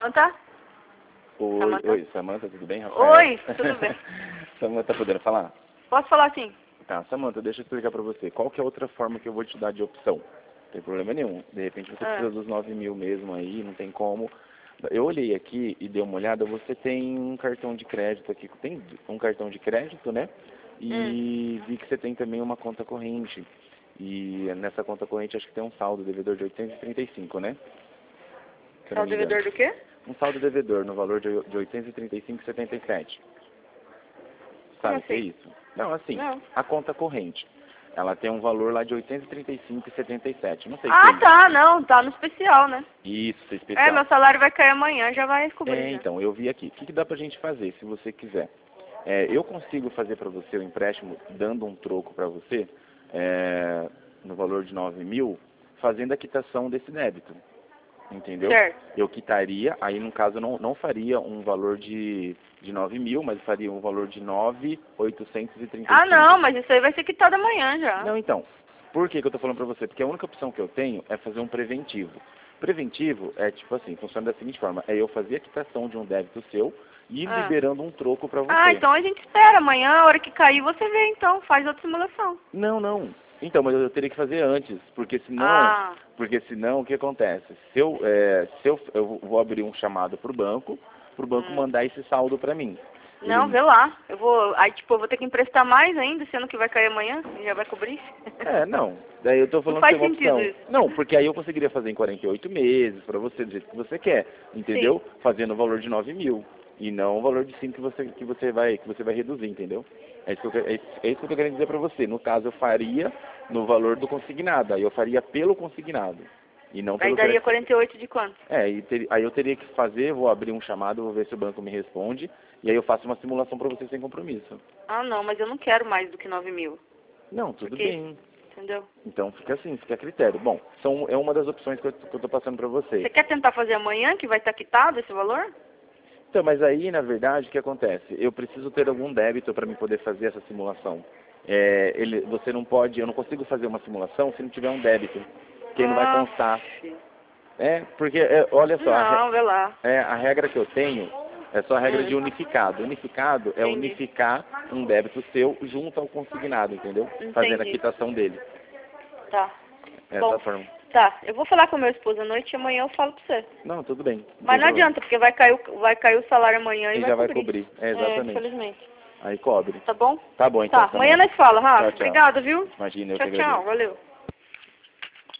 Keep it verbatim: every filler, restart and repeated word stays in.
Samanta? Oi, Samanta? oi, Samanta, tudo bem, Rafael? Oi, tudo bem. Samanta, tá podendo falar? Posso falar sim? Tá, Samanta, deixa eu explicar pra você. Qual que é a outra forma que eu vou te dar de opção? Não tem problema nenhum. De repente você Ah. precisa dos nove mil mesmo aí, não tem como. Eu olhei aqui e dei uma olhada, você tem um cartão de crédito aqui, tem um cartão de crédito, né? E Hum. vi que você tem também uma conta corrente. E nessa conta corrente acho que tem um saldo devedor de oitocentos e trinta e cinco, né? Se eu não É o me engano. devedor do quê? Um saldo devedor no valor de de oitocentos e trinta e cinco reais e setenta e sete centavos. Como Sabe o que é assim? isso? Não, assim, Não. a conta corrente. Ela tem um valor lá de oitocentos e trinta e cinco reais e setenta e sete centavos. Não sei o que Ah, é tá, não, tá no especial, né? isso. Isso, especial. É, meu salário vai cair amanhã, já vai cobrir. É, já. então, eu vi aqui. O que, que dá pra gente fazer, se você quiser? É, eu consigo fazer para você o empréstimo, dando um troco para você, é, no valor de nove mil, fazendo a quitação desse débito. Entendeu? Certo. Eu quitaria, aí no caso eu não, não faria um valor de, de nove mil, mas faria um valor de nove mil oitocentos e trinta e cinco. Ah, não, mas isso aí vai ser quitado amanhã já. Não, então, por que, que eu estou falando para você? Porque a única opção que eu tenho é fazer um preventivo. Preventivo é tipo assim, funciona da seguinte forma, é eu fazer a quitação de um débito seu e ir Ah. liberando um troco para você. Ah, então a gente espera amanhã, a hora que cair você vê então, faz outra simulação. Não, não. Então, mas eu teria que fazer antes, porque senão, Ah. porque senão o que acontece? Se eu, é, se eu, eu vou abrir um chamado para o banco, para o banco Hum. mandar esse saldo para mim. Não, Ele... vê lá. Eu vou. Aí tipo, eu vou ter que emprestar mais ainda, sendo que vai cair amanhã e já vai cobrir. É, não. Daí eu tô falando Não faz que tem uma sentido opção. isso. Não, porque aí eu conseguiria fazer em quarenta e oito meses, para você, do jeito que você quer, entendeu? Sim. Fazendo o valor de nove mil. E não o valor de cinco que você, que você, vai, que você vai reduzir, entendeu? É isso, que eu, é, isso, é isso que eu tô querendo dizer para você. No caso, eu faria no valor do consignado. Aí eu faria pelo consignado. E não Aí pelo daria crédito. quarenta e oito de quanto? É, e ter, aí eu teria que fazer, vou abrir um chamado, vou ver se o banco me responde, e aí eu faço uma simulação para você sem compromisso. Ah, não, mas eu não quero mais do que nove mil. Não, tudo Porque, bem. entendeu? Então fica assim, fica a critério. Bom, são, é uma das opções que eu, que eu tô passando para você. Você quer tentar fazer amanhã, que vai estar quitado esse valor? Então, mas aí, na verdade, o que acontece? Eu preciso ter algum débito para me poder fazer essa simulação. É, ele, você não pode, eu não consigo fazer uma simulação se não tiver um débito, que aí não vai Ah, constar. É, porque, é, olha só, a, re- não, vê lá. é, a regra que eu tenho é só a regra Hum. de unificado. Unificado é Entendi. unificar um débito seu junto ao consignado, entendeu? Fazendo a Entendi. quitação dele. Tá. Essa Bom, forma. tá. Eu vou falar com meu esposo à noite e amanhã eu falo pra você. Não, tudo bem. Mas não adianta, porque vai cair, o- vai cair o salário amanhã e, E vai já vai cobrir. cobrir. É, exatamente. infelizmente. Aí cobre. Tá bom? Tá bom, então. Tá, amanhã nós fala, Rafa. Tchau, tchau. Obrigada, viu? Imagina, eu Tchau, que agradeço. tchau. Valeu.